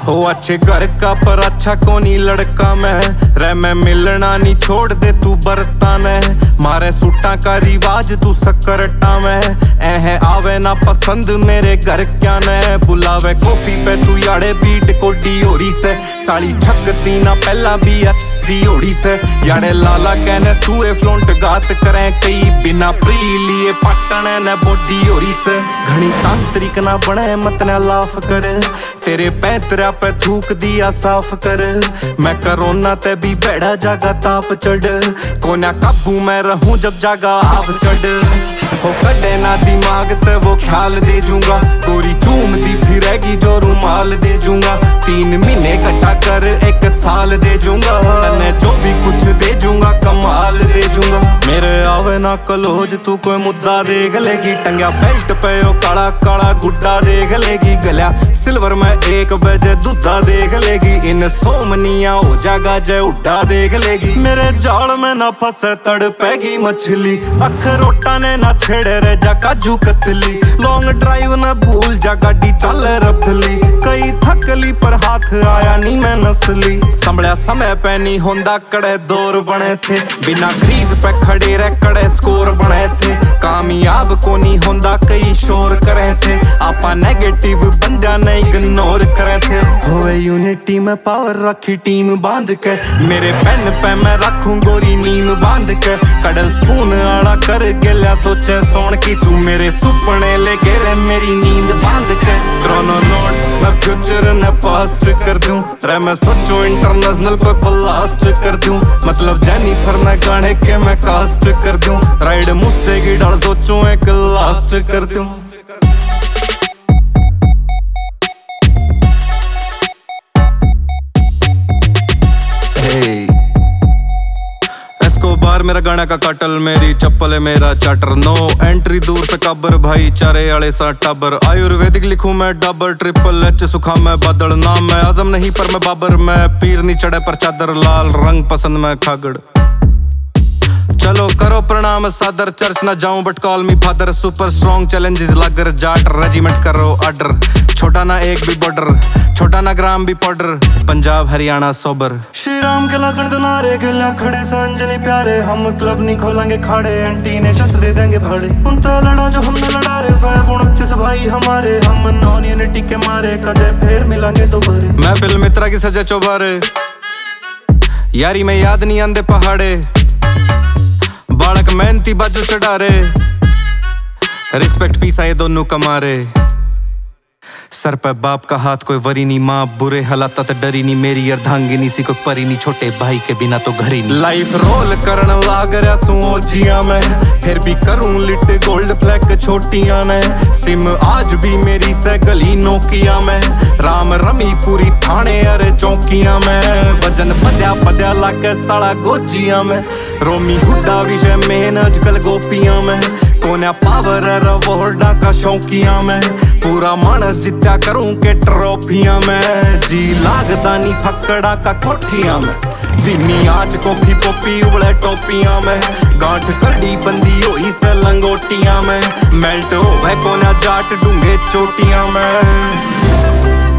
हो अच्छे घर का पर अच्छा कोनी लड़का मैं मिलना नहीं छोड़ दे तू बरता ने मारे सूटा का रिवाज तू सकरटा में है आवे ना पसंद मेरे घर क्या ने बुलावे कॉफी पे तू याड़े बीट को डियोरी से साड़ी छकती ना पहला भी है दियोड़ी से याड़े लाला कहने सुए फ्लोंट गात करें कई बिना प्री लिए पटने न बॉडी होरी से घनी तांत्रिक ना बने मत ना लाफ कर तेरे पैतरा पे थूक दिया साफ कर मैं करोना ते भी बैठा जागा ताप चढ़ कोना काबू में रहूं जब जागा आप चढ़ हो कटे ना दिमाग ते वो ख्याल दे जूंगा गोरी चूमती फिरेगी जो रुमाल दे जूंगा 3 महीने इकट्ठा कर 1 साल दे जूंगा तने जो भी कुछ दे जूंगा कमाल दे जूंगा मेरे आवे ना कलोज तू कोई मुद्दा देख लेगी टंगा बेल्ट पे ओ काला काला गुड्डा देख लेगी गलिया सिल्वर में 1 बजे दूधा देख लेगी इन सोमनिया हो जागा जय उड्डा देख लेगी मेरे जाल में ना फंसे तड़पेगी मछली अखरोटा ने ना छेड़े रे जा काजू कतली लॉन्ग ड्राइव ना भूल जा गाड़ी चल रफली कई थकली पर हाथ आया नहीं मैं नसली संभलिया समय पे नहीं होंदा कड़े दौर बने थे बिना क्रीज पे खड़े रह कड़े स्कोर बने थे कामयाब को नहीं होंदा कई शोर करे थे आपा नेगेटिव बंदा ने इग्नोर करे थे होए यूनिटी में पावर रखी टीम बांध के मेरे पेन पे मैं रखूं गोरी नीम बांध के कडल स्पून आड़ा कर गेल्या सोचे सोन की तू मेरे सुपने ले रे मेरी नींद बांध के क्रोनो नोट मैं फ्यूचर ने पास्ट कर दूं रे मैं सोचूं इंटरनेशनल कोई ब्लास्ट कर दूं मतलब जेनिफर ने गाने के मैं कास्ट कर दूं राइड मुझसे की डाल सोचूं एक लास्ट कर दूं बार मेरा गाना का काटल मेरी चप्पल है मेरा चाटर नो एंट्री दूर से काबर भाई चारे आले सा टाबर आयुर्वेदिक लिखूं मैं डबल ट्रिपल एच सुखा मैं बादल नाम मैं आजम नहीं पर मैं बाबर मैं पीर नहीं चढ़े पर चादर लाल रंग पसंद मैं खागड़ चलो करो प्रणाम सादर चर्च ना जाऊं but call me father super strong challenges लागर जाट रेजिमेंट करो ऑर्डर छोटा ना एक भी बॉर्डर छोटा ना ग्राम भी पाउडर पंजाब हरियाणा सोबर श्री राम के लगन दोनारे गला खड़े संजनी प्यारे हम क्लब नहीं खोलेंगे खाड़े एंटी ने शस्त्र दे देंगे भाड़े उनता लड़ा जो हमने लड़ा रे 29 भाई हमारे हम नॉन यूनिटी के मारे कदे फिर मिलेंगे दोबारे मैं बिल मित्रा की सजा चौबारे यारी में याद नहीं आंदे पहाड़े बालक मेहनती बाजू चढ़ा रे रिस्पेक्ट पीसा ये दोनों कमारे सर पे बाप का हाथ कोई वरी नहीं माँ बुरे हालात तो डरी नहीं मेरी अर्धांगिनी सी कोई परी नहीं छोटे भाई के बिना तो घर ही नहीं लाइफ रोल करन लाग रहा सू जिया मैं फिर भी करूं लिट गोल्ड फ्लैग छोटियां ने सिम आज भी मेरी से गली नोकिया में राम रमी पूरी थाने अरे चौकियां में वजन पद्या पद्या लाके साला गोजिया में रोमी हुड्डा विषय मेन अजकल गोपियां में कोन्या पावर रवोल्डा का शौकिया में पूरा मानस जित्या करूं के ट्रॉफियां में जी लागदा नहीं फकड़ा का कोठियां में धीमी आंच कॉफी पॉपी उबले टोपियां में गांठ करड़ी बंदी होई से लंगोटियां में मेल्ट हो कोन्या जाट डूंगे चोटियां में